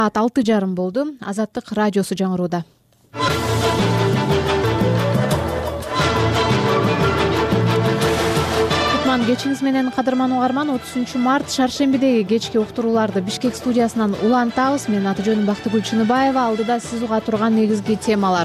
Саат 6:30 болду. Азаттык радиосу жаңырууда. Кечиңиз менен кадырман угарман, 30 март шаршембидеги кечки уктурууларды Бишкек студиясынан улантабыз. Менин аты жөнүм Бактыгүл Чыныбаева. Алдыда сиз уга турган негизги темалар.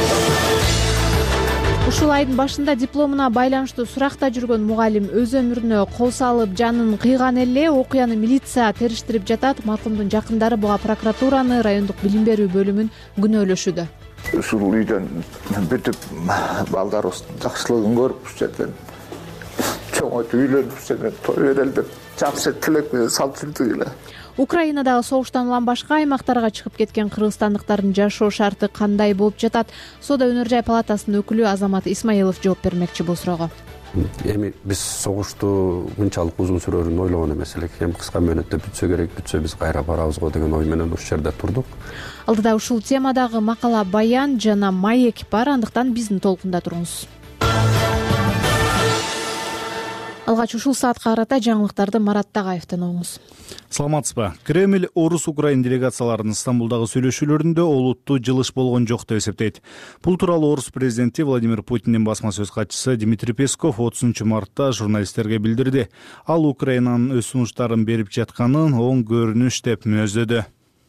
Ушул айдын башында дипломуна байланыштуу суракта жүргөн мугалим өз өмүрүнө кол салып, жанын кыйган эле. Окуяны милиция териштирип жатат. Маркумдун жакындары буга прокуратураны, райондук билим берүү бөлүмүн күнөөлөшүүдө. Ушул үйдөн бүтүп балдарыбыз жакшылыгын көрүп жүргөн. Чоңойт үйлөнүп той берели деп жакшы тилек менен салып жүрдүк эле. Украинадагы согуштан улам башка аймактарга чыгып кеткен кыргызстандыктардын жашоо шарты кандай болуп жатат? Соода өнөр жай палатасынын өкүлү Азамат Исмаилов жооп бермекчи бул суроого. Эми биз согушту мынчалык узун сүрөрүн ойлогон эмес элек. Эми кыска мөөнөттө бүтсө керек, бүтсө биз кайра барабыз го деген ой менен ушул жерде турдук. Алдыда ушул темадагы макала, баян жана маек бар, андыктан биздин толкунда туруңуз. Алгач ушул саатка карата жаңылыктарды Марат Тагайевден угуңуз. Саламатсызбы. Кремль орус-украин делегацияларынын Стамбулдагы сүйлөшүүлөрүндө олуттуу жылыш болгон жок деп эсептейт. Бул тууралуу орус президенти Владимир Путиндин басма сөз катчысы Дмитрий Песков 30 мартта журналисттерге билдирди. Ал Украинанын өз сунуштарын берип жатканын оң көрүнүш деп мүнөздөдү.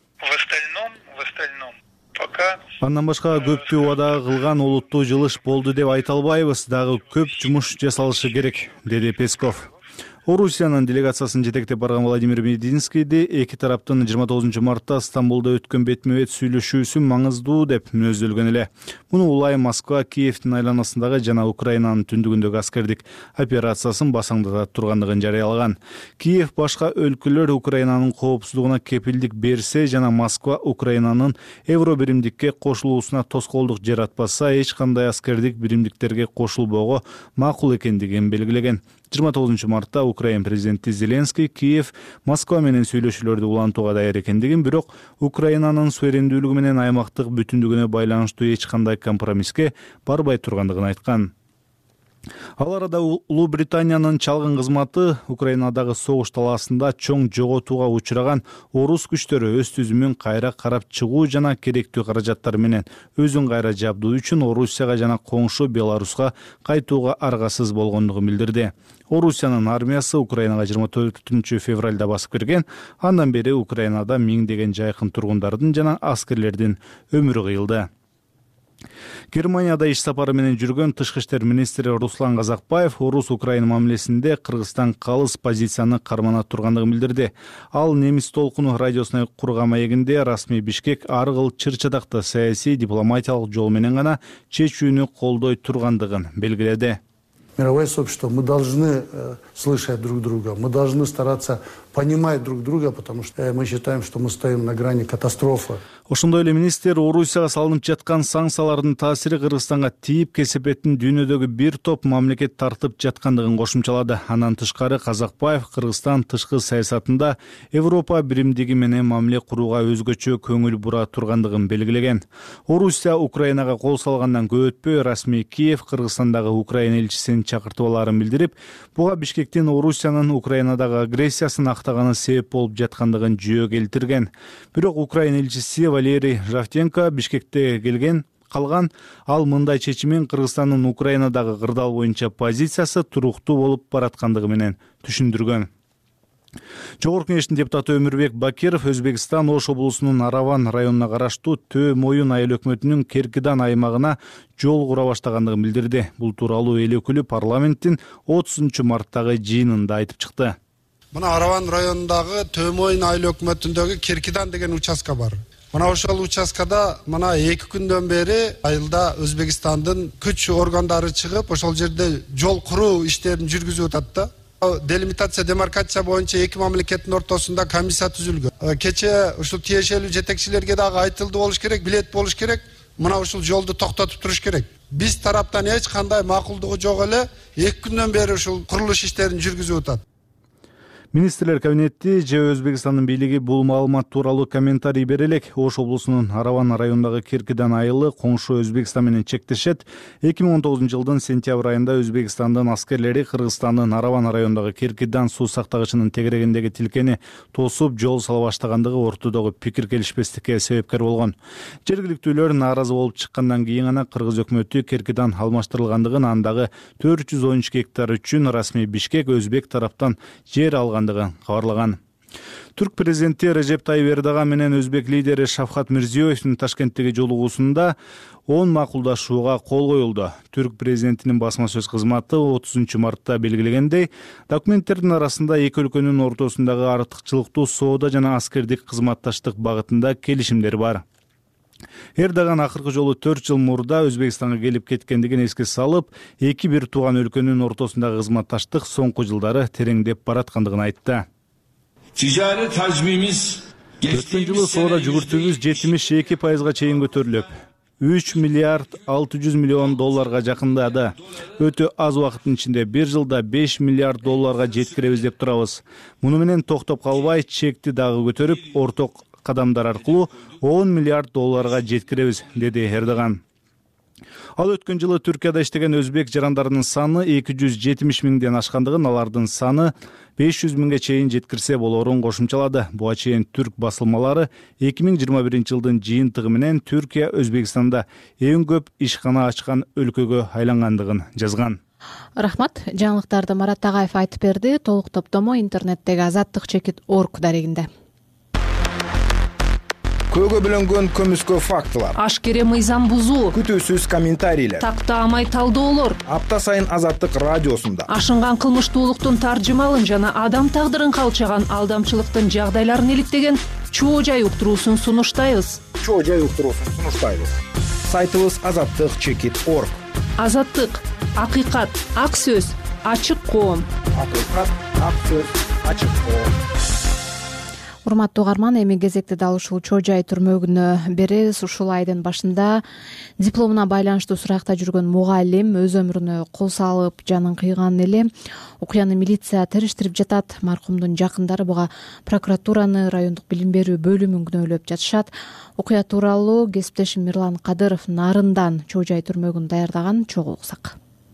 Андан башка көптү убада кылган олуттуу жылыш болду деп айта албайбыз, дагы көп жумуш жасалышы керек, деди Песков. Орусиянын делегациясын жетектеп барган Владимир Мединскийди эки тараптын 29 мартта Стамбулда өткөн бетме-бет сүйлөшүүсү маңыздуу деп мүнөздөлгөн эле. Муну улай Москва Киевдин айланасындагы жана Украинанын түндүгүндөгү аскердик операциясын басаңдата тургандыгын жарыялаган. Киев башка өлкөлөр Украинанын коопсуздугуна кепилдик берсе жана Москва Украинанын евро биримдикке кошулуусуна тоскоолдук жаратпаса, эч кандай аскердик биримдиктерге кошулбоого макул экендигин белгилеген. 29 мартта Украин президенти Зеленский Киев Москва менен сүйлөшүүлөрдү улантууга даяр экендигин, бирок Украинанын суверендүүлүгү менен аймактык бүтүндүгүнө байланыштуу эч кандай компромисске барбай тургандыгын айткан. Ал арада Улуу Британиянын чалгын кызматы Украинадагы согуш талаасында чоң жоготууга учураган орус күчтөрү өз түзүмүн кайра карап чыгуу жана керектүү каражаттар менен өзүн кайра жабдуу үчүн Орусияга жана коңшу Беларуска кайтууга аргасыз болгондугун билдирди. Орусиянын армиясы Украинага 24 февралда басып кирген. Андан бери Украинада миңдеген жайкын тургундардын жана аскерлердин өмүрү кыйылды. Германияда иш сапары менен жүргөн тышкы иштер министри Руслан Казакбаев орус-украин мамилесинде Кыргызстан калыс позицияны кармана тургандыгын билдирди. Ал Немис толкуну радиосуна курган маегинде расмий Бишкек ар кыл чыр-чадакты саясий дипломатиялык жол менен гана чечүүнү колдой тургандыгын белгиледи. Мировое сообщество, мы должны слышать друг друга, мы должны стараться понимать друг друга, потому что мы считаем, что мы стоим на грани катастрофы. Ошондой эле министр Орусияга салынып жаткан санкциялардын таасири Кыргызстанга тийип, кесепеттин дүйнөдөгү бир топ мамлекет тартып жаткандыгын кошумчалады. Андан тышкары Казакбаев Кыргызстан тышкы саясатында Европа биримдиги менен мамиле курууга өзгөчө көңүл бура тургандыгын белгилеген. Орусия Украинага кол салгандан көп өтпөй расмий Киев Кыргызстандагы Украина элчисин чакыртып аларын билдирип, буга Бишкектин Орусиянын Украинадагы агрессиясын актаганы себеп болуп жаткандыгын жүйө келтирген. Бирок Украина элчиси Валерий Жавтенко Бишкекте калган, ал мындай чечимин Кыргызстандын Украинадагы кырдаал боюнча позициясы туруктуу болуп бараткандыгы менен түшүндүргөн. Жогорку Кеңештин депутаты Өмүрбек Бакиров Өзбекстан Ош облусунун Араван районуна караштуу Төө Моюн айыл өкмөтүнүн Керкидан аймагына жол кура баштагандыгын билдирди. Бул тууралуу эл өкүлү парламенттин 30 марттагы жыйынында айтып чыкты. Мына Араван районундагы Төө Моюн айыл өкмөтүндөгү Керкидан деген участка бар. Мына ошол участкада мына 2 күндөн бери айылда Өзбекстандын күч органдары чыгып, ошол жерде жол куруу иштерин жүргүзүп атат да. Делимитация, демаркация боюнча эки мамлекеттин ортосунда комиссия түзүлгөн. Кече ушул тиешелүү жетекчилерге дагы айтылды болуш керек, билет болуш керек. Мына ушул жолду токтотуп туруш керек. Биз тараптан эч кандай макулдугу жок эле 2 күндөн бери ушул курулуш иштерин жүргүзүп атат. Министрлер кабинети же Өзбекстандын бийлиги бул маалымат тууралуу комментарий бере элек. Ош облусунун Араван районундагы Киркидан айылы коңшу Өзбекстан менен чектешет. 2019 жылдын сентябрь айында Өзбекстандын аскерлери Кыргызстандын Араван районундагы Киркидан суу сактагычынын тегерегиндеги тилкени тосуп жол сала баштагандыгы ортодогу пикир келишпестикке себепкер болгон. Жергиликтүүлөр нааразы болуп чыккандан кийин гана Кыргыз өкмөтү Киркидан алмаштырылгандыгын, андагы 413 гектар үчүн расмий Бишкек өзбек тараптан жер алгандыгын кабарлаган. Түрк президенти Режеп Тайип Эрдоган менен өзбек лидери Шавкат Мирзиёевдин Ташкенттеги жолугуусунда 10 макулдашууга кол коюлду. Түрк президентинин басма сөз кызматы 30 мартта белгилегендей, документтердин арасында эки өлкөнүн ортосундагы артыкчылыктуу соода жана аскердик кызматташтык багытында келишимдер бар. Эрдоган акыркы жолу 4 жыл мурда Өзбекстанга келип кеткендигин эске салып, эки бир тууган өлкөнүн ортосундагы кызматташтык соңку жылдары тереңдеп бараткандыгын айтты. Өткөн жылы соода жүгүртүүбүз 72% чейин көтөрүлүп, 3 миллиард 600 миллион долларга жакындады. Өтө аз убакыттын ичинде 1 жылда 5 миллиард долларга жеткиребиз деп турабыз. Муну менен токтоп калбай, чекти дагы көтөрүп, орток кадамдар аркылуу 10 миллиард долларга жеткиребиз, деди Эрдоган. Ал өткөн жылы Түркияда иштеген өзбек жарандарынын саны 270 миңден ашкандыгын, алардын саны 500 миңге чейин жеткирсе болорун кошумчалады. Буга чейин түрк басылмалары 2021 жылдын жыйынтыгы менен Түркия Өзбекстанда эң көп ишкана ачкан өлкөгө айлангандыгын жазган. Рахмат. Жаңылыктарды Марат Тагаев айтып берди. Толук топтомо интернеттеги azattik.org дарегинде. Көөгө бөлөнгөн көмүскө фактылар, ашкере мыйзам бузуу, күтүүсүз комментарийлер, тактаамай талдоолор апта сайын Азаттык радиосунда ашынган кылмыштуулуктун таржымалын жана адам тагдырын калчаган алдамчылыктын жагдайларын иликтеген чоо жай уктуруусун сунуштайбыз. Сайтыбыз azattik.org. Азаттык, акыйкат, ак сөз, ачык коом. Урматтуу угарман, эми кезекти дал ушул чоо жай түрмөгүнө беребиз. Ушул айдын башында дипломуна байланыштуу суракта жүргөн мугалим өз өмүрүнө кол салып жанын кыйган эле. Окуяны милиция териштирип жатат. Маркумдун жакындары буга прокуратураны, райондук билим берүү бөлүмүн күнөөлөп жатышат. Окуя тууралуу кесиптешим Мирлан Кадыров Нарындан чоо жай түрмөгүн даярдаган. Чогуу уксак.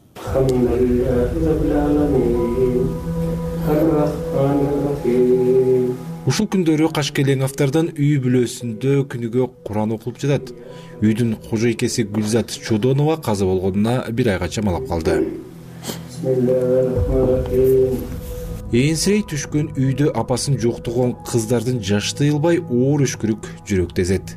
Ушул күндөрү Кашкелеңовдордун үй бүлөсүндө күнүгө Куран окулуп жатат. Үйдүн кожойкеси Гүлзат Чодонова каза болгонуна бир айга чамалап калды. Ээнсирей түшкөн үйдө апасын жоктогон кыздардын жашы тыйылбай оор өшкүрүк жүрөктезет.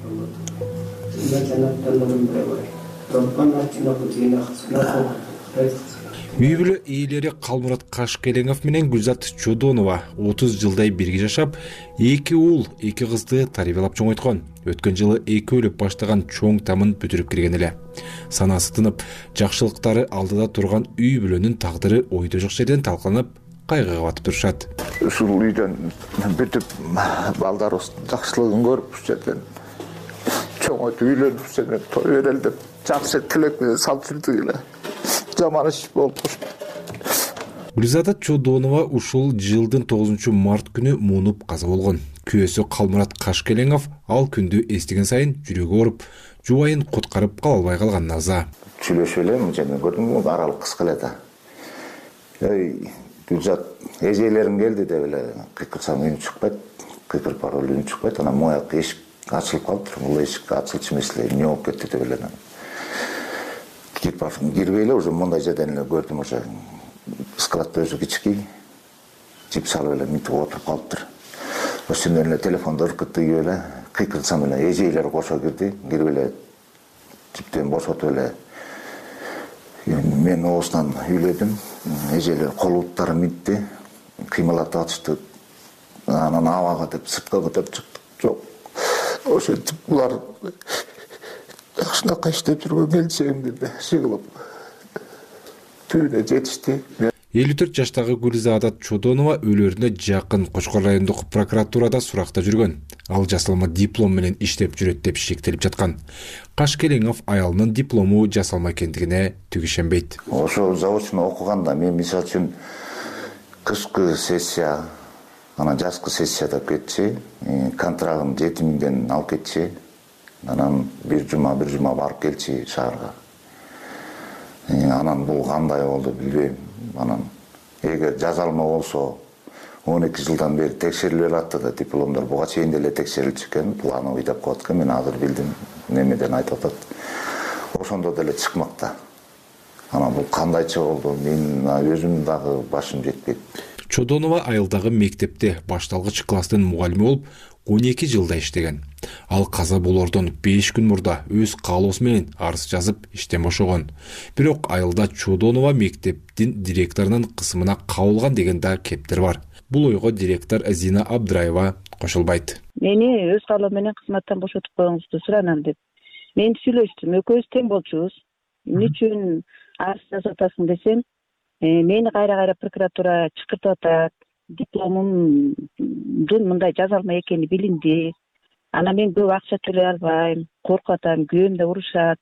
Үй бүлө ээлери Калмурат Кашкелеңов менен Гүлзат Чодонова 30 жылдай бирге жашап, 2 уул, 2 кызды тарбиялап чоңойткон. Өткөн жылы эки өлүп баштаган чоң тамын бүтүрүп кирген эле. Санасы тынып, жакшылыктары алдыда турган үй бүлөнүн тагдыры ойдо жок жерден талкаланып, кайгыга батып турушат. Ушул үйдөн бүтүп балдарыбыз жакшылыгын көрүп жүргөн. Чоңойтуп үйлөнүп жүргөн, той берели деп жакшы тилек менен салып жүрдүк эле. Жаман иш болуп. Гүлзата Чодонова ушул жылдын 9 март күнү муунуп каза болгон. Күйөөсү Калмурат Кашкелеңов ал күндү эстеген сайын жүрөгү ооруп, жубайын куткарып кала албай калган наза. Сүйлөшүп элем, жана көрдүм, аралык кыска эле да. Гүлзат, эжелерим келди деп эле кыйкырсам үн чыкпайт, кыйкырып барып үн чыкпайт. Анан мояк эшик ачылып калыптыр. Бул эшик ачылчу эмес эле, эмне болуп кетти деп эле. Кирбей эле уже мындай жерден эле көрдүм, уже складта өзү кичикей, жип салып эле мынтип отуруп калыптыр. Ошондон эле телефонду ыркытып эле, кыйкырсам эле эжейлер кошо кирди, кирип эле жиптен бошотуп эле мен оозунан үйлөдүм. Эжейлер кол буттары митти, кыймылатып атышты. Анан абага деп сыртка көтөрүп чыктык. Жок. Ошентип булар Ашынака иштеп жүргөн келчегимди сыгылып түбүнө жетишти. 54 жаштагы Гүлзата Чодонова өлөрүнө жакын Кочкор райондук прокуратурада суракта жүргөн. Ал жасалма диплом менен иштеп жүрөт деп шектелип жаткан. Кашкелеңов аялынын диплому жасалма экендигине түк ишенбейт. Ошо заочно окуганда мен мисалы үчүн кышкы сессия анан жазкы сессияда кетчи, контрагын 7.000 алып кетчи. Анан бир жума барып келчи шаарга. Анан бул кандай болду билбейм. Анан эгер жазалма болсо 12 жылдан бери текшерилип атты да дипломдор буга чейин деле текшерилчү экен. Плановый деп коет экен. Мен азыр билдим немеден айтып атат. Ошондо деле чыкмакта. Анан бул кандайча болду? Мен өзүм дагы башым жетпейт. Чодонова айылдагы мектепте башталгыч класстын мугалими болуп 12 жылда иштеген. Ал каза болордон 5 күн мурда өз каалоосу менен арыз жазып иштен бошогон. Бирок айылда Чодонова мектептин директорунун кысымына кабылган деген да кептер бар. Бул ойго директор Зина Абдраева кошулбайт. Мени өз каалоом менен кызматтан бошотуп коюңузду суранам деп. Мен сүйлөштүм, экөөбүз тең болчубуз. Эмне үчүн арыз жазып атасың десем, мени кайра прокуратура чакыртып атат. Дипломумдун мындай жазалма экени билинди. Анан мен көп акча төлөй албайм, коркуп атам, күйөөм да урушат.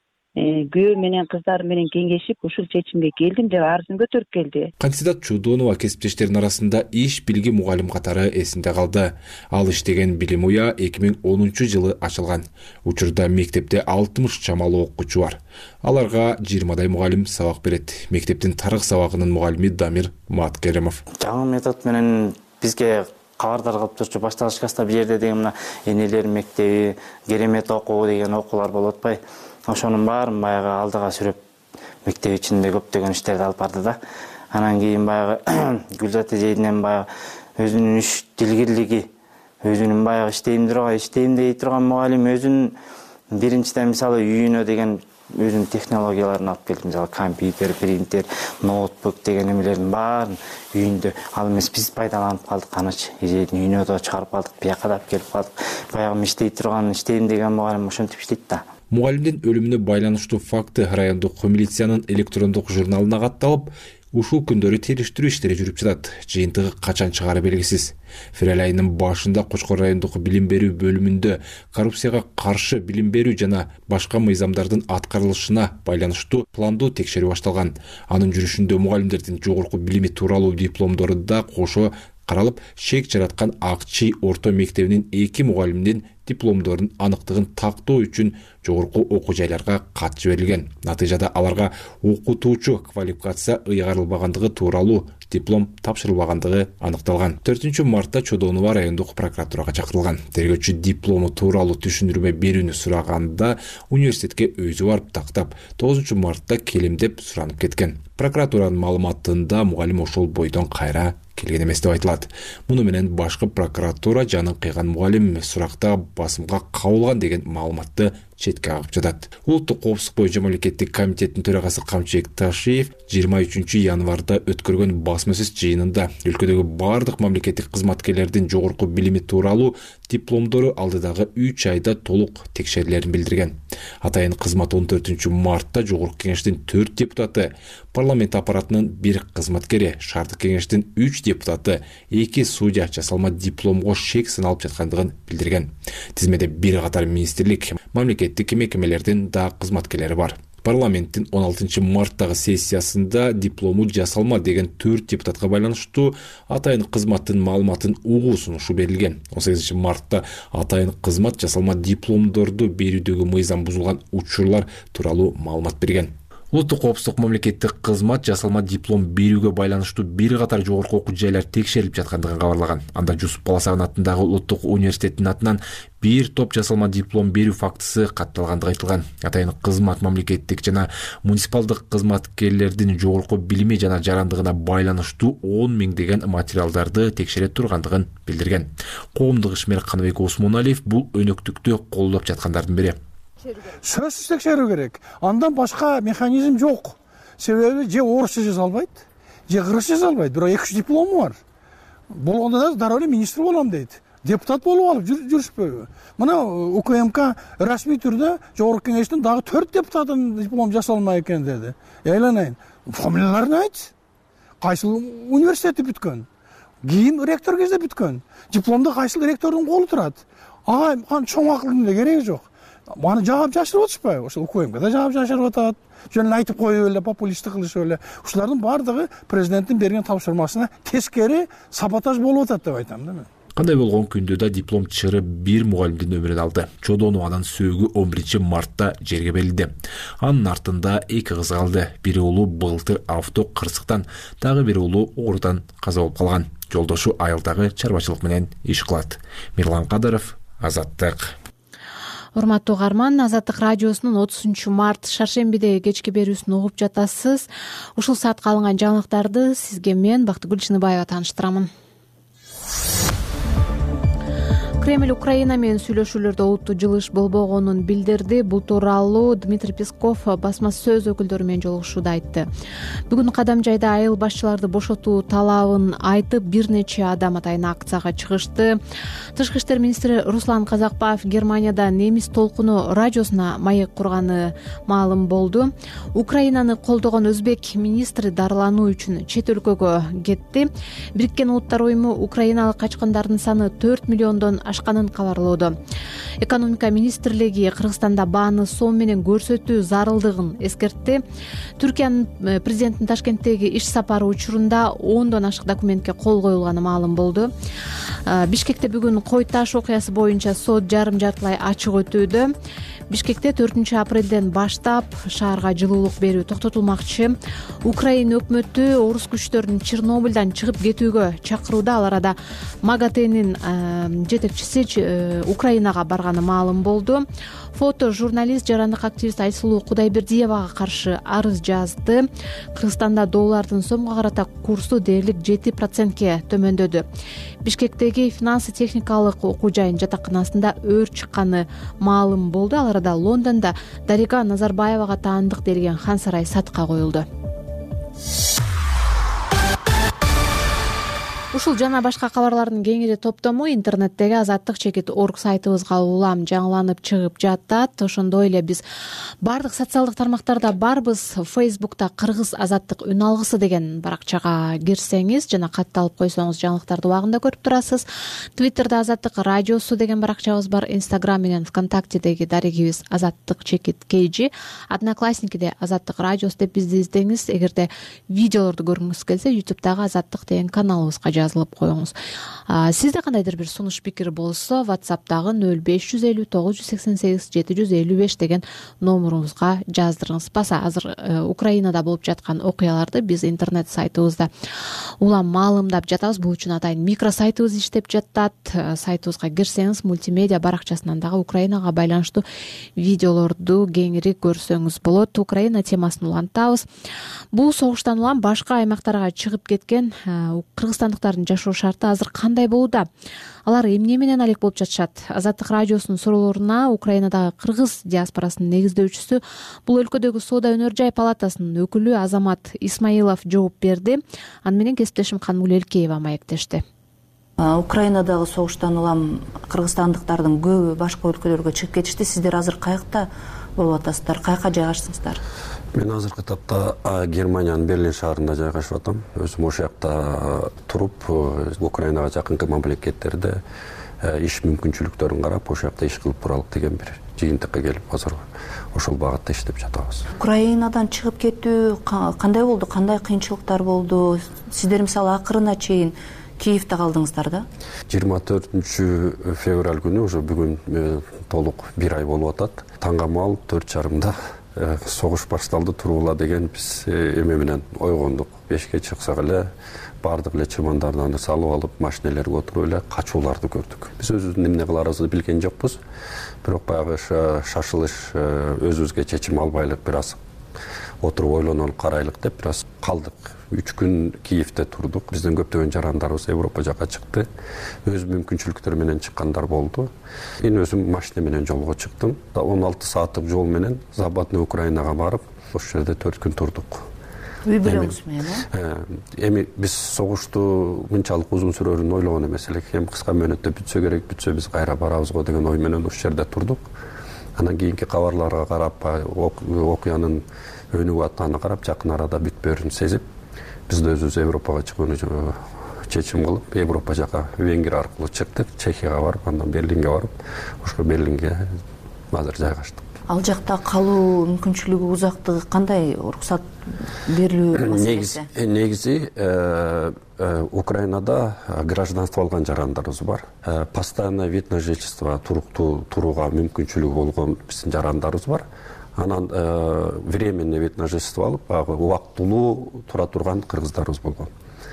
Күйөө менен кыздар менен кеңешип ушул чечимге келдим деп арызын көтөрүп келди. Кандидат Чодонова кесиптештеринин арасында иш билги мугалим катары эсинде калды. Ал иштеген билим уя 2010 жылы ачылган. Учурда мектепте 60 чамалуу окуучу бар. Аларга 20дай мугалим сабак берет. Мектептин тарых сабагынын мугалими Дамир Маткеремов. Жаңы метод менен бизге кабардар кылып турчу башталгыч класста бир жерде деген мына энелер мектеби, керемет окуу деген окуулар болуп атпайбы? Ошонун баарын баягы алдыга сүрөп мектеп ичинде көптөгөн иштерди алып барды да. Анан кийин баягы Гүлзат эжейден баягы өзүнүн иш дилгирлиги, өзүнүн баягы иштейм дей турган мугалим өзүнүн биринчиден мисалы үйүнө деген өзүнүн технологияларын алып келди. Мисалы компьютер, принтер, ноутбук деген эмелердин баарын үйүндө ал эмес биз пайдаланып калдык. Аныч эжейдин үйүнө да чыгарып калдык, бияка да алып келип калдык. Баягы иштейм деген мугалим ошентип иштейт да. Мугалимдин өлүмүнө байланыштуу факты райондук милициянын электрондук журналына катталып, ушул күндөрү териштирүү иштери жүрүп жатат. Жыйынтыгы качан чыгары белгисиз. Февраль айынын башында Кочкор райондук билим берүү бөлүмүндө коррупцияга каршы билим берүү жана башка мыйзамдардын аткарылышына байланыштуу пландуу текшерүү башталган. Анын жүрүшүндө мугалимдердин жогорку билими тууралуу дипломдору да кошо каралып, шек жараткан Акчи орто мектебинин 2 мугалимдин дипломдорунун аныктыгын тактоо үчүн жогорку окуу жайларга кат жиберилген. Натыйжада аларга окутуучу квалификация ыйгарылбагандыгы тууралуу диплом тапшырылбагандыгы аныкталган. 4-мартта Чодонова райондук прокуратурага чакырылган. Тергөөчү диплому тууралуу түшүндүрмө берүүнү сураганда университетке өзү барып тактап, 9-мартта келем деп суранып кеткен. Прокуратуранын маалыматында мугалим ошол бойдон кайра келген эмес деп айтылат. Муну менен башкы прокуратура жанын кыйган мугалим суракта басымга кабылган деген маалыматты четке кагып жатат. Улуттук коопсуздук боюнча мамлекеттик комитеттин төрагасы Камчыбек Ташиев 23 январда өткөргөн басма-сөз жыйынында өлкөдөгү бардык мамлекеттик кызматкерлердин жогорку билими тууралуу дипломдору алдыдагы 3 айда толук текшерилерин билдирген. Атайын кызмат 14-мартта жогорку кеңештин 4 депутаты, парламент аппаратынын 1 кызматкери, шаардык кеңештин 3 депутаты, 2 судья жасалма дипломго шек сыналып жаткандыгын билдирген. Тизмеде бир катар министрлик, мамлекеттик мекемелердин да кызматкерлери бар. Парламенттин 16-марттагы сессиясында диплому жасалма деген 4 депутатка байланыштуу атайын кызматтын маалыматын угуу сунушу берилген. 18-мартта атайын кызмат жасалма дипломдорду берүүдөгү мыйзам бузулган учурлар тууралуу маалымат берген. Улуттук коопсуздук мамлекеттик кызмат жасалма диплом берүүгө байланыштуу бир катар жогорку окуу жайлар текшерилип жаткандыгын кабарлаган. Анда Жусуп Баласагын атындагы улуттук университеттин атынан бир топ жасалма диплом берүү фактысы катталгандыгы айтылган. Атайын кызмат мамлекеттик жана муниципалдык кызматкерлердин жогорку билими жана жарандыгына байланыштуу 10 миңдеген материалдарды текшере тургандыгын билдирген. Коомдук ишмер Каныбек Осмоналиев бул өнөктүктү колдоп жаткандардын бири. Сөзсүз текшерүү керек. Андан башка механизм жок. Себеби же орусча жазалбайт, же кыргызча жазалбайт. Бирок 2-3 диплому бар. Болгондо да дароо эле министр болом дейт. Депутат болуп алып жүрүшпөйбү? Мына УКМК расмий түрдө жогорку кеңештин дагы 4 депутатын диплом жасалмай экен деди. Айланайын. Фамилияларын айт. Кайсыл университетти бүткөн? Кийин ректор кезде бүткөн. Дипломдо кайсыл ректордун колу турат? Ага, чоң акылдын да кереги жок. маны жаап жашырып атышпайбы? Ошол УКМК да жаап жашырып атат. Жөн эле айтып коюп эле, популисттик кылышып эле. Ушулардын баардыгы президенттин берген тапшырмасына тескери саботаж болуп атат деп айтам да мен. Кандай болгон күндө да диплом чыры бир мугалимдин өмүрүн алды. Чодонованын сөөгү 11-мартта жерге берилди. Анын артында 2 кыз калды. Бири уулу былтыр авто кырсыктан, дагы бир уулу оорудан каза болуп калган. Жолдошу айылдагы чарбачылык менен иш кылат. Мирлан Кадыров, Азаттык. Урматтуу угарман, Азаттык радиосунун 30-март шаршембидеги кечки берүүсүн угуп жатасыз. Ушул саатка алынган жаңылыктарды сизге мен Бактыгүл Чыныбаева тааныштырамын. Кремль Украина менен сүйлөшүүлөрдө олуттуу жылыш болбогонун билдирди. Бул тууралуу Дмитрий Песков басма сөз өкүлдөрү менен жолугушууда айтты. Бүгүн Кадам жайда айыл башчыларды бошотуу талабын айтып, бир нече адам атайын акцияга чыгышты. Тышкы иштер министри Руслан Казакбаев Германияда Немис толкуну радиосуна маек курганы маалым болду. Украинаны колдогон өзбек министри дарылануу үчүн чет өлкөгө кетти. Бириккен Улуттар уюму украиналык качкандардын саны 4 миллиондон ашканын кабарлоодо. Экономика министрлиги Кыргызстанда бааны сом менен көрсөтүү зарылдыгын эскертти. Түркиянын президентинин Ташкенттеги иш сапары учурунда 10дон ашык документке кол коюлганы маалым болду. Бишкекте бүгүн Кой таш окуясы боюнча сот жарым жартылай ачык өтүүдө. Бишкекте 4-апрелден баштап шаарга жылуулук берүү токтотулмакчы. Украина өкмөтү орус күчтөрүн Чернобыльдан чыгып кетүүгө чакырууда. Ал арада МАГАТЭнин жетекчиси Украинага барганы маалым болду. Фото журналист, жарандык активист Айсулуу Кудайбердиевага каршы арыз жазды. Кыргызстанда доллардын сомго карата курсу дээрлик 7%ке төмөндөдү. Бишкектеги финансы техникалык окуу жайын жатаканасында өөр чыкканы маалым болду. Ал арада Лондондо Дарига Назарбаевага таандык берилген хан сарай сатка коюлду. Ушул жана башка кабарлардын кеңири топтому интернеттеги azattik.org сайтыбызга улам жаңыланып чыгып жатат. Ошондой эле биз бардык социалдык тармактарда барбыз. Facebook'та Кыргыз азаттык үн алгысы деген баракчага кирсеңиз жана катталып койсоңуз жаңылыктарды убагында көрүп турасыз. Twitter'да Азаттык радиосу деген баракчабыз бар. Instagram менен ВКонтактедеги дарегибиз azattik.kg, Одноклассникиде Азаттык радиосу деп бизди издеңиз. Эгерде видеолорду көргүңүз келсе, YouTube'дагы Азаттык деген каналыбызга жазылып коюңуз. Сизде кандайдыр бир сунуш пикир болсо, WhatsApp'тагы 0550 988 755 деген номурубузга жаздырыңыз. Баса азыр Украинада болуп жаткан окуяларды биз интернет сайтыбызда улам маалымдап жатабыз. Бул үчүн атайын микро сайтыбыз иштеп жатат. Сайтыбызга кирсеңиз, мультимедиа баракчасынан дагы Украинага байланыштуу видеолорду кеңири көрсөңүз болот. Украина темасын улантабыз. Бул согуштан улам башка аймактарга чыгып кеткен кыргызстандыктардын жашоо шарты азыр кандай болууда? Алар эмне менен алек болуп жатышат? Азаттык радиосунун суроолоруна Украинадагы кыргыз диаспорасынын негиздөөчүсү, бул өлкөдөгү соода өнөр жай палатасынын өкүлү Азамат Исмаилов жооп берди. Аны менен кесиптешим Канмул Элкеева маектешти. Украинадагы согуштан улам кыргызстандыктардын көбү башка өлкөлөргө чыгып кетишти. Сиздер азыр каякта болуп атасыздар? Каяка жайгаштыңыздар? Мен азыркы тапта Германиянын Берлин шаарында жайгашып атам. Өзүм ошол жакта туруп, Украинага жакынкы мамлекеттерде иш мүмкүнчүлүктөрүн карап, ошол жакта иш кылып туралык деген бир жыйынтыкка келип, азыр ошол багытта иштеп жатабыз. Украинадан чыгып кетүү кандай болду? Кандай кыйынчылыктар болду? Сиздер мисалы акырына чейин Киевде калдыңыздар да? 24 февраль күнү, уже бүгүн толук 1 ай болуп атат. Таңгамал 4:30 согуш башталды, турула деген биз эме менен ойгондук. 5ке чыксак эле баардык эле чымандарды салып алып, машинелерге отуруп эле качууларды көрдүк. Биз өзүбүздүн эмне кыларыбызды билген жокпуз. Бирок баягы шашылыш өзүбүзгө чечим албайлык, бир аз отуруп ойлонолуп карайлык деп бир аз калдык. 3 күн Киевде турдук. Биздин көптөгөн жарандарыбыз Европа жака чыкты. Өз мүмкүнчүлүктөрү менен чыккандар болду. Мен өзүм машина менен жолго чыктым. 16 сааттык жол менен Западный Украинага барып, ошол жерде 4 күн турдук. Үй бүлөңүз менен? Эми биз согушту мынчалык узун сүрөөрүн ойлогон эмес элек. Эми кыска мөөнөттө бүтсө керек, бүтсө биз кайра барабыз го деген ой менен ошол жерде турдук. Анан кийинки кабарларга карап, окуянын өнүгүп атканына карап, жакын арада бүтпөөрүн сезип, биз да өзүбүз Европага чыгууну чечим кылып, Европа жака Венгрия аркылуу чыктык. Чехияга барып, андан Берлинге барып, ошол Берлинге азыр жайгаштык. Ал жакта калуу мүмкүнчүлүгү, узактыгы кандай, уруксат берилүү маселеси? Негизи Украинада гражданство алган жарандарыбыз бар. Постоянный вид на жительство, туруктуу турууга мүмкүнчүлүгү болгон биздин жарандарыбыз бар. Анан временный вид на жительство алып, убактылуу тура турган кыргыздарыбыз болгон.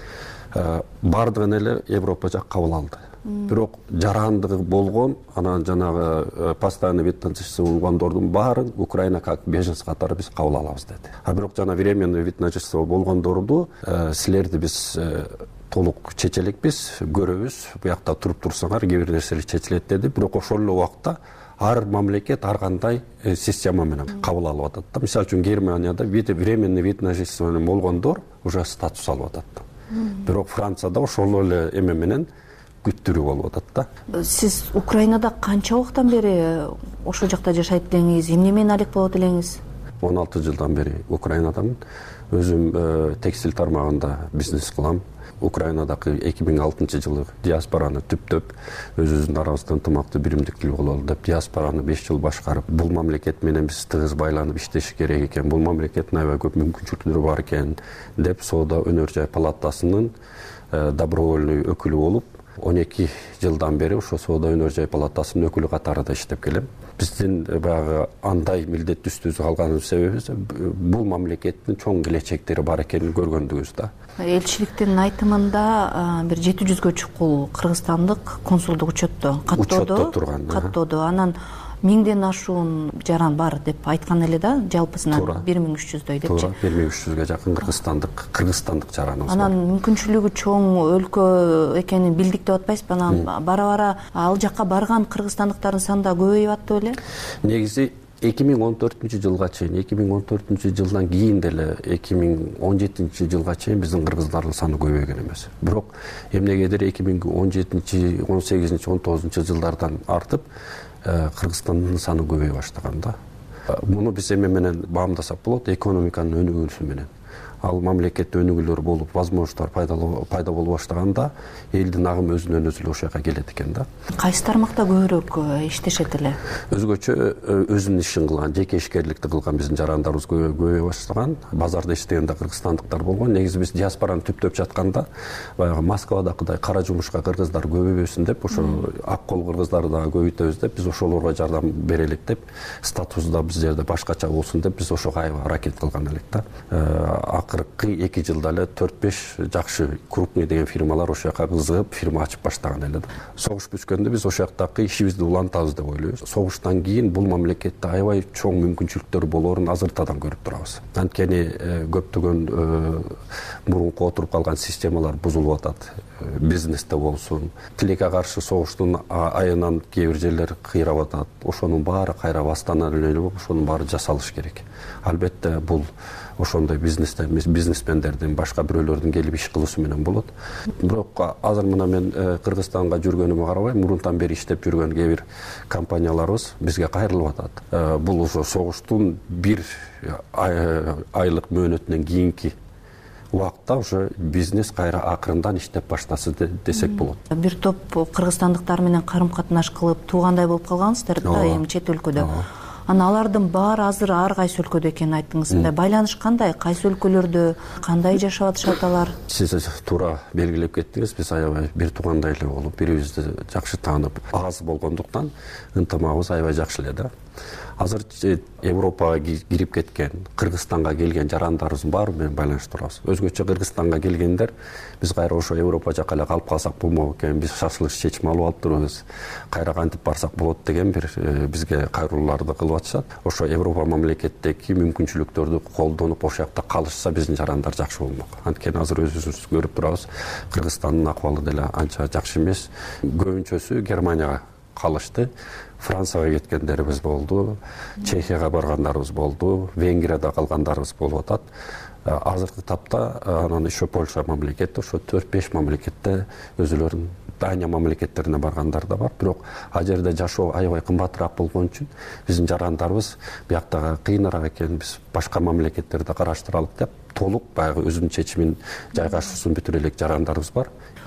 Бардыгын эле Европа жак кабыл алды. Бирок жарандыгы болгон, анан жанагы постоянный вид на жительство болгондордун баарын Украина как беженец катары биз кабыл алабыз деди. Бирок жана временный вид на жительство болгондорду силерди биз толук чече элекпиз, көрөбүз, буякта туруп турсаңар кээ бир нерселер чечилет деди. Бирок ошол эле убакта ар мамлекет ар кандай система менен кабыл алып атат да. Мисалы үчүн Германияда временный вид на жительство менен болгондор уже статус алып атат. Бирок Францияда ошол эле эме менен күттүрүү болуп атат да. Сиз Украинада канча убактан бери ошол жакта жашайт элеңиз, эмне менен алек болот элеңиз? 16 жылдан бери Украинадамын. Өзүм текстиль тармагында бизнес кылам. Украинадагы 2006 жылы диаспораны түптөп, өзүбүздүн арабызда ынтымактуу биримдиктүү бололу деп диаспораны 5 жыл башкарып, бул мамлекет менен биз тыгыз байланып иштеш керек экен, бул мамлекеттин аябай көп мүмкүнчүлүктөрү бар экен деп Соода өнөр жай палатасынын добровольный өкүлү болуп, 12 жылдан бери ошо Соода өнөр жай палатасынын өкүлү катарында иштеп келем. Биздин баягы андай милдеттүүбүз калганыбыз себеби бул мамлекеттин чоң келечектери бар экенин көргөндүгүбүз да. Элчиликтин айтымында бир 700гө чукул кыргызстандык консулдук учетто турган. Каттоодо. Анан 1000ден ашуун жаран бар деп айткан эле да, жалпысынан 1300дөй депчи. Туура, 1300гө жакын кыргызстандык жараныбыз бар. Анан мүмкүнчүлүгү чоң өлкө экенин билдик деп атпайсызбы? Анан бара-бара ал жакка барган кыргызстандыктардын саны да көбөйүп атты беле? Негизи 2014 жылга чейин, 2014 жылдан кийин деле 2017 жылга чейин биздин кыргыздардын саны көбөйгөн эмес. Бирок эмнегедир 2017, 18, 19 жылдардан артып Кыргызстандын саны көбөйө баштаган да. Муну биз эме менен баамдасак болот, экономиканын өнүгүүсү менен. Ал мамлекетте өнүгүүлөр болуп, возможностор пайда боло баштаганда элдин агымы өзүнөн өзү ошол жака келет экен да. Кайсы тармакта көбүрөөк иштешет эле? Өзгөчө өзүнүн ишин кылган, жеке ишкерликти кылган биздин жарандарыбыз көбөйө баштаган. Базарда иштегенде кыргызстандыктар болгон. Негизи биз диаспораны түптөп жатканда баягы Москвадагыдай кара жумушка кыргыздар көбөйбөсүн деп, ошо ак кол кыргыздарды дагы көбөйтөбүз деп, биз ошолорго жардам берелик деп, статусу да биз жерде башкача болсун деп, биз ошого аябай аракет кылган элек да. Акыркы 2 жылда эле 4-5 жакшы крупный деген фирмалар ошол жака кызыгып фирма ачып баштаган эле да. Согуш бүткөндө биз ошол жактагы ишибизди улантабыз деп ойлойбуз. Согуштан кийин бул мамлекетте аябай чоң мүмкүнчүлүктөр болоорун азыртадан көрүп турабыз. Анткени көптөгөн мурунку отуруп калган системалар бузулуп атат. Бизнесте болсун, тилекке каршы согуштун айынан кээ бир жерлер кыйрап атат. Ошонун баары кайра бастан эле ошонун баары жасалыш керек. Албетте бул ошондой бизнесмендердин, башка бирөөлөрдүн келип иш кылуусу менен болот. Бирок азыр мына мен Кыргызстанга жүргөнүмө карабай, мурунтан бери иштеп жүргөн кээ бир компанияларыбыз бизге кайрылып атат. Бул ошо согуштун 1 айлык мөөнөтүнөн кийинки убакта уже бизнес кайра акырындан иштеп баштасы десек болот. Бир топ кыргызстандыктар менен карым-катнаш кылып туугандай болуп калгансыздар да, эми чет өлкөдө. Ана алардын баары азыр ар кайсы өлкөдө экенин айттыңыз. Байланыш кандай? Кайсы өлкөлөрдө кандай жашап атышат алар? Сиз туура белгилеп кеттиңиз. Биз аябай бир туугандай эле болуп, бирибизди жакшы таанып, аз болгондуктан ынтымагыбыз аябай жакшы эле да. Азыр Европага кирип кеткен, Кыргызстанга келген жарандарыбыздын баары менен байланыштырабыз. Өзгөчө Кыргызстанга келгендер биз кайра ошо Европа жака эле калып калсак болмок экен, биз шашылыш чечим алып алыптырбыз. Кайра кантип барсак болот деген бир бизге кайрылууларды кылып атышат. Ошо Европа мамлекеттеги мүмкүнчүлүктөрдү колдонуп ошол жакта калышса биздин жарандар жакшы болмок. Анткени азыр өзүбүз көрүп турабыз, Кыргызстандын акыбалы деле анча жакшы эмес. Көбүнчөсү Германияга калышты. Францияга кеткендерибиз болду, Чехияга баргандарыбыз болду, Венгрияда калгандарыбыз болуп атат. Азыркы тапта анан еще Польша мамлекети, ошо 4-5 мамлекетте өзүлөрүнүн Дания мамлекеттерине баргандар да бар. Бирок ал жерде жашоо аябай кымбатыраак болгон үчүн биздин жарандарыбыз бияктагы кыйыныраак экен, биз башка мамлекеттерди караштыралык деп толук баягы өзүнүн чечимин жайгашуусун бүтүрө элек жарандарыбыз бар.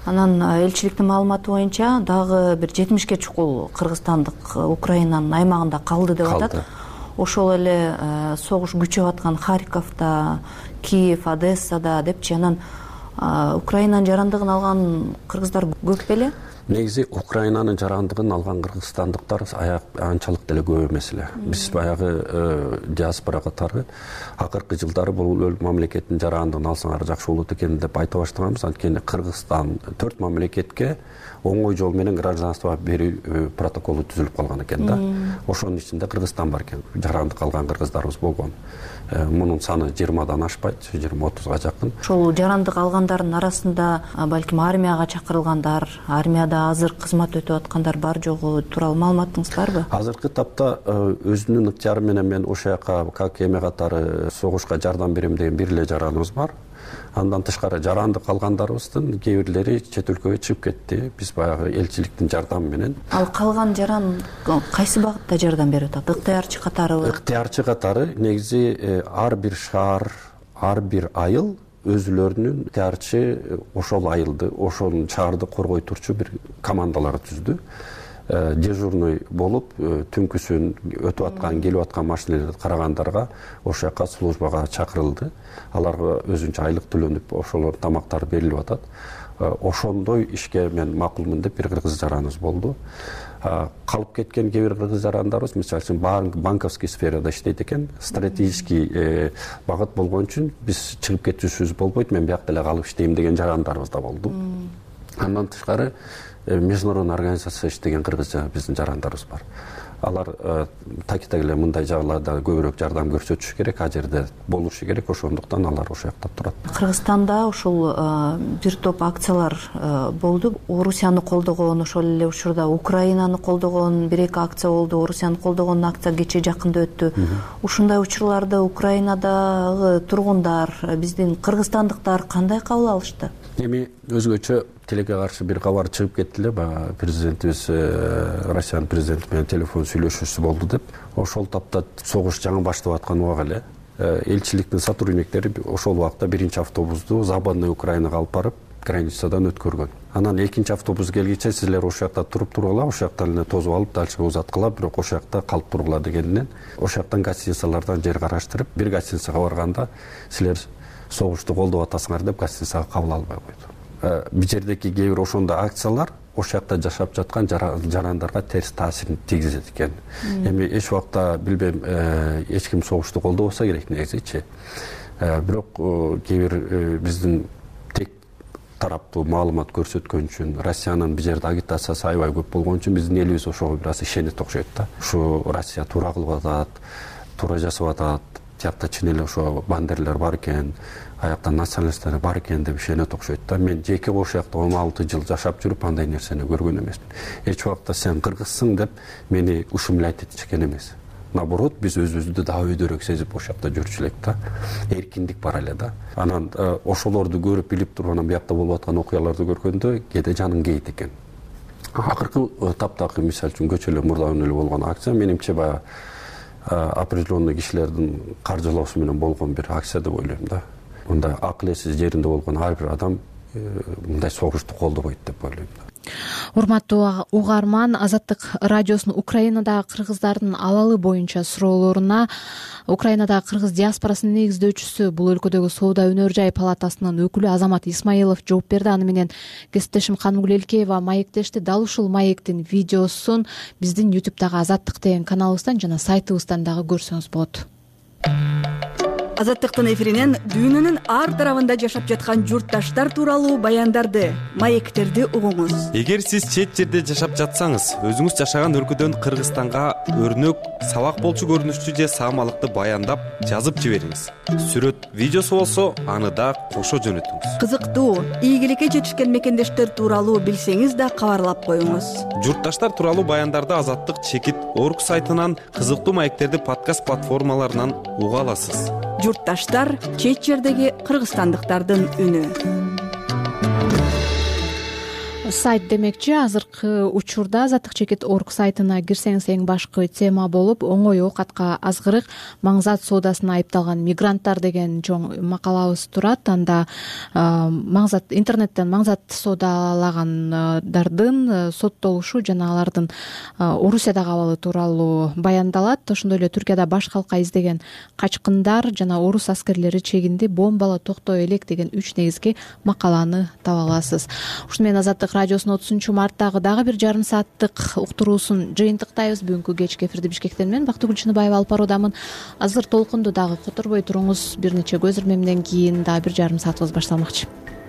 Анан элчиликтин маалыматы боюнча дагы бир 70ке чукул кыргызстандык Украинанын аймагында калды деп атат. Ошол эле согуш күчөп аткан Харьковдо, Киев, Одессада депчи. Анан Украинанын жарандыгын алган кыргыздар көп беле? Негизи Украинанын жарандыгын алган кыргызстандыктар анчалык деле көп эмес эле. Биз баягы диаспора катары акыркы жылдары бул мамлекеттин жарандыгын алсаңар жакшы болот экен деп айта баштаганбыз. Анткени Кыргызстан 4 мамлекетке оңой жол менен гражданство берүү протоколу түзүлүп калган экен да. Ошонун ичинде Кыргызстан бар экен. Жарандык алган кыргыздарыбыз болгон. Мунун саны 20дан ашпайт, 20-30га жакын. Ошол жарандык алгандардын арасында балким армияга чакырылгандар, армияда азыр кызмат өтүп аткандар бар жогу тууралуу маалыматыңыз барбы? Азыркы тапта өзүнүн ыктыяры менен мен ошол жака как эме катары согушка жардам берем деген бир эле жараныбыз бар. Андан тышкары жарандык алгандарыбыздын кээ бирлери чет өлкөгө чыгып кетти. Биз баягы элчиликтин жардамы менен. Ал калган жаран кайсы багытта жардам берип атат? Ыктыярчы катарыбы? Ыктыярчы катары негизи ар бир шаар, ар бир айыл өзүлөрүнүн ыктыярчы ошол айылды, ошол шаарды коргой турчу бир командалар түздү. Дежурный болуп түнкүсүн өтүп аткан, келип аткан машиналерди карагандарга ошол жака службага чакырылды. Аларга өзүнчө айлык төлөнүп, ошолор тамактар берилип атат. Ошондой ишке мен макулмун деп бир кыргыз жараныбыз болду. Калып кеткен кээ бир кыргыз жарандарыбыз мисалы үчүн банковский сферада иштейт экен. Стратегический багыт болгон үчүн биз чыгып кетүүсүбүз болбойт, мен биякта эле калып иштейм деген жарандарыбыз да болду. Андан тышкары международный организация иштеген кыргыз биздин жарандарыбыз бар. Алар такита эле мындай жагыларда көбүрөөк жардам көрсөтүш керек, а жерде болушу керек, ошондуктан алар ошол жакта турат. Кыргызстанда ушул бир топ акциялар болду. Орусияны колдогон, ошол эле учурда Украинаны колдогон 1-2 акция болду. Орусияны колдогон акция кечээ жакында өттү. Ушундай учурларды Украинадагы тургундар, биздин кыргызстандыктар кандай кабыл алышты? Эми өзгөчө тилекке каршы бир кабар чыгып кетти эле, баягы президентибиз Россиянын президенти менен телефон сүйлөшүүсү болду деп. Ошол тапта согуш жаңы башталып аткан убак эле. Элчиликтин сотрудниктери ошол убакта биринчи автобусту Западный Украинага алып барып, границадан өткөргөн. Анан экинчи автобус келгиче силер ошол жакта туруп тургула, ошол жактан эле тосуп алып дальше узаткыла, бирок ошол жакта калып тургула дегенден, ошол жактан гостиницалардан жер караштырып, бир гостиницага барганда силер согушту колдоп атасыңар деп гостиницага кабыл албай койду. Бул жердеки кээ бир ошондой акциялар ошол жакта жашап жаткан жарандарга терс таасирин тийгизет экен. Эми эч убакта билбейм, эч ким согушту колдобосо керек негизичи. Бирок кээ бир биздин тек тараптуу маалымат көрсөткөн үчүн, Россиянын бул жерде агитациясы аябай көп болгон үчүн биздин элибиз ошого бир аз ишенет окшойт да. Ушу Россия туура кылып атат, туура жасап атат. Тиякта чын эле ошо бандерлер бар экен, аякта националисттер бар экен деп ишенет окшойт да. Мен жеке ошол жакта 16 жыл жашап жүрүп андай нерсени көргөн эмесмин. Эч убакта сен кыргызсың деп мени ушумлайт этишкен эмес. Наоборот, биз өзүбүздү дагы өйдөрөөк сезип ошол жакта жүрчү элек да. Эркиндик бар эле да. Анан ошолорду көрүп билип туруп анан бу жакта болуп аткан окуяларды көргөндө кээде жаның кейит экен. Акыркы таптагы мисалы үчүн көчөлөр мурда эле болгон акция менимче баягы определенный кишилердин каржылоосу менен болгон бир акция деп ойлойм да. Мындай акыл эси жеринде болгон ар бир адам мындай согушту колдобойт деп ойлойм да. Урматтуу угарман, Азаттык радиосунун Украинадагы кыргыздардын абалы боюнча суроолоруна Украинадагы кыргыз диаспорасынын негиздөөчүсү, бул өлкөдөгү соода өнөр жай палатасынын өкүлү Азамат Исмаилов жооп берди. Аны менен кесиптешим Канымгүл Элкеева маектешти. Дал ушул маектин видеосун биздин YouTube'дагы Азаттык деген каналыбыздан жана сайтыбыздан дагы көрсөңүз болот. Азаттыктын эфиринен дүйнөнүн ар тарабында жашап жаткан журтташтар тууралуу баяндарды, маектерди угуңуз. Эгер сиз чет жерде жашап жатсаңыз, өзүңүз жашаган өлкөдөн Кыргызстанга өрнөк, сабак болчу көрүнүштүү же саамалыкты баяндап жазып жибериңиз. Сүрөт, видеосу болсо, аны да кошо жөнөтүңүз. Кызыктуу, ийгиликке жетишкен мекендештер тууралуу билсеңиз да кабарлап коюңуз. Журтташтар тууралуу баяндарды Азаттык Чекит.org сайтынан, кызыктуу маектерди подкаст платформаларынан уга аласыз. Журтташтар — чет жердеги кыргызстандыктардын үнү. сайт демекчи, азыркы учурда азаттык чекит орг сайтына кирсеңиз эң башкы тема болуп оңой оокатка азгырык маңзат соодасына айыпталган мигранттар деген чоң макалабыз турат. Анда интернеттен маңзат соодалагандардын соттолушу жана алардын Орусиядагы абалы тууралуу баяндалат. Ошондой эле Түркияда баш калка издеген качкындар жана орус аскерлери чегинди бомбала токтой элек деген 3 негизги макаланы таба аласыз. Ушуну менен Азаттык радиосунун 30-марттагы дагы бир жарым сааттык уктуруусун жыйынтыктайбыз. Бүгүнкү кечки эфирди Бишкектен мен Бактыгүл Чыныбаева алып баруудамын. Азыр толкунду дагы которбой туруңуз. Бир нече көз ирмемден кийин дагы бир жарым саатыбыз башталмакчы.